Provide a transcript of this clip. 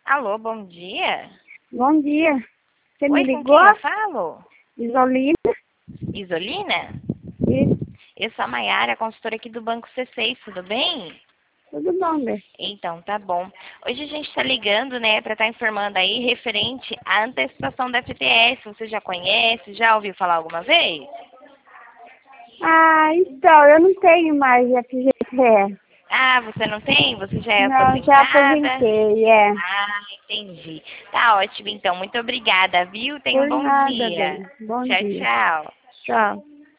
Alô, bom dia. Bom dia. Você me Oi, com ligou? quem eu falo? Isolina? Isolina? Isso. Eu sou a Mayara, consultora aqui do Banco C6, tudo bem? Tudo bom, Bê? Então, tá bom. Hoje a gente está ligando, né, para estar informando aí referente à antecipação da FGTS. Você já conhece? Já ouviu falar alguma vez? Ah, então, eu não tenho mais FGTS. Ah, você não tem? Você já é Não, já aposentada? aposentei, é. Ah, entendi. Tá ótimo, então. Muito obrigada, viu? Tenha um Por bom nada, dia. bem. Bom Tchau, dia. tchau. Tchau.